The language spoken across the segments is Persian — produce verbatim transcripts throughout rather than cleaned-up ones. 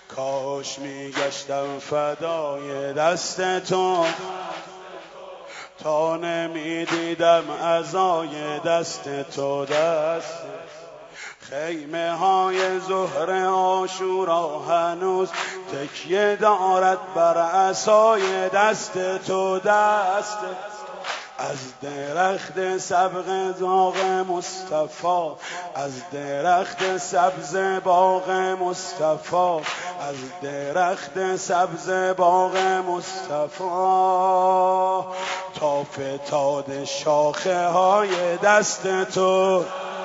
کاش میگشتم فدای دست تو تا نمیدیدم عزای دست تو. دست خیمه های ظهر عاشورا هنوز تکیه دارد بر عصای دست تو. دست از درخت سبز باغ مصطفی، از درخت سبز باغ مصطفی، از درخت سبز باغ مصطفی تا فتاد شاخه های دست تو.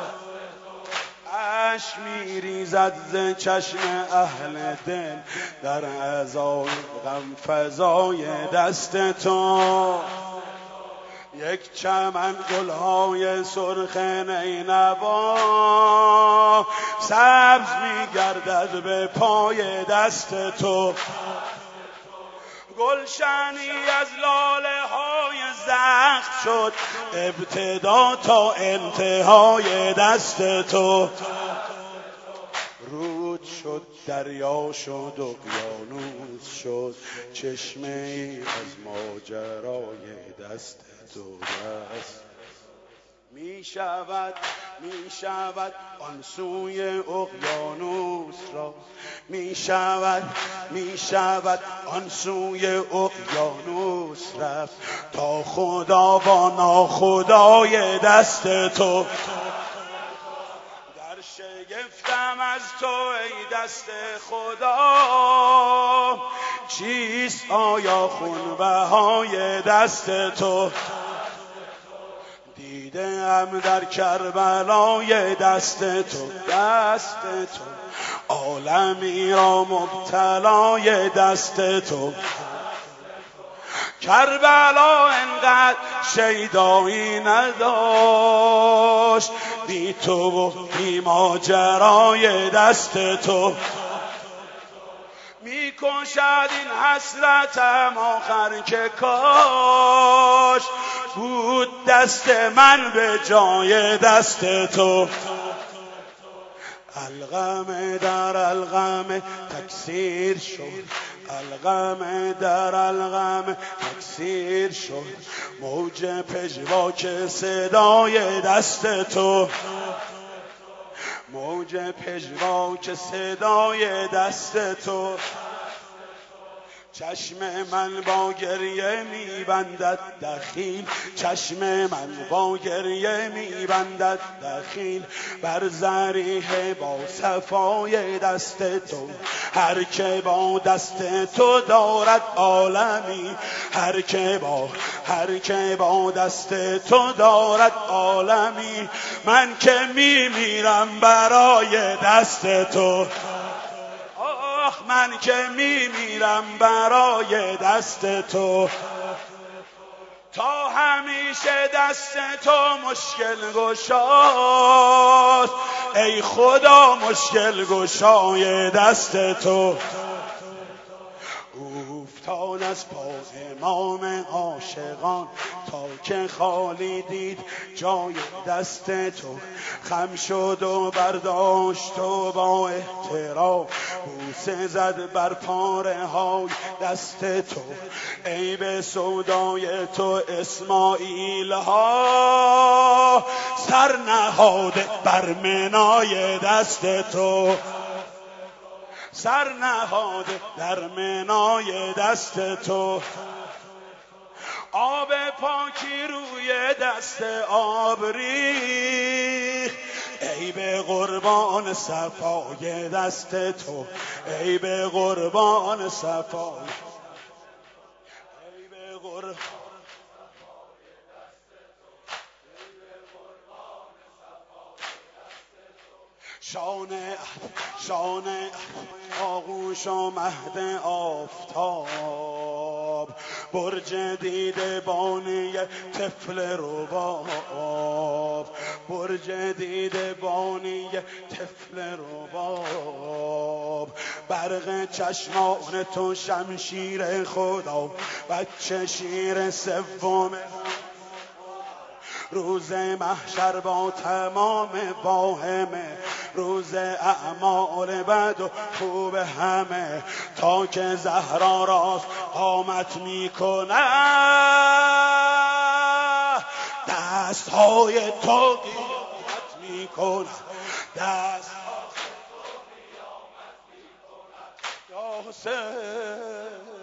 اشک میریزد ز چشم اهل دل در عزای غم فزای دست تو. یک چمن گلهای سرخ نینوا سبز میگردد به پای دست تو. گلشنی از لاله های زخم شد ابتدا تا انتهای دست تو. رود شد دریا شد اقیانوس شد چشمه ای از ماجرای دست تو. دست می شود می شود آن سوی اقیانوس را، می شود می شود آن سوی اقیانوس رفت تا خدا با ناخدای دست تو. در شگفتم از تو ای دست خدا، چیست آیا خونبهای دست تو؟ دیدم در کربلای دست تو، دست تو عالمی را مبتلای دست تو. کربلا انقدر شیدایی نداشت بی تو و بی ماجرای دست تو. می کشد این حسرتم آخر که کاش بود دست من به جای دست تو. الغم در الغم تکثیر شد، الغم در الغم تکثیر شد موج پژواک صدای دست تو. موج پژواک صدای دست تو. چشم من با گریه میبندد دخیل، چشم من با گریه میبندد دخیل بر ضریح با صفای دست تو. هر که با دست تو دارد عالمی، هر که با هر که با دست تو دارد عالمی. من که میمیرم برای دست تو، من که میمیرم برای دست تو. تا همیشه دست تو مشکل گشاست، ای خدا مشکل گشای دست تو. افتاد از پا امام عاشقان تا که خالی دید جای دست تو. خم شد و برداشت و با احترام بوسه زد بر پاره های دست تو. ای به سودای تو اسماعیل ها سر نهاده بر منای دست تو. سر نهاده در منای دست تو. آب پاکی روی دست آب ریخت ای به قربان صفای دست تو. ای به قربان صفای، ای به قربان شانه شانه آغوش و مهد آفتاب، برج دیده بانی طفل رباب، برج دیده بانی طفل رباب. برق چشمان تو شمشیر خدا، بچه شیر سوم روز محشر با تمام واهمه روز اعمال بد و خوب همه، تا که زهرا راست قامت میکنه، دست های تو قیامت میکنه، دست های تو قیامت میکنه. یا حسین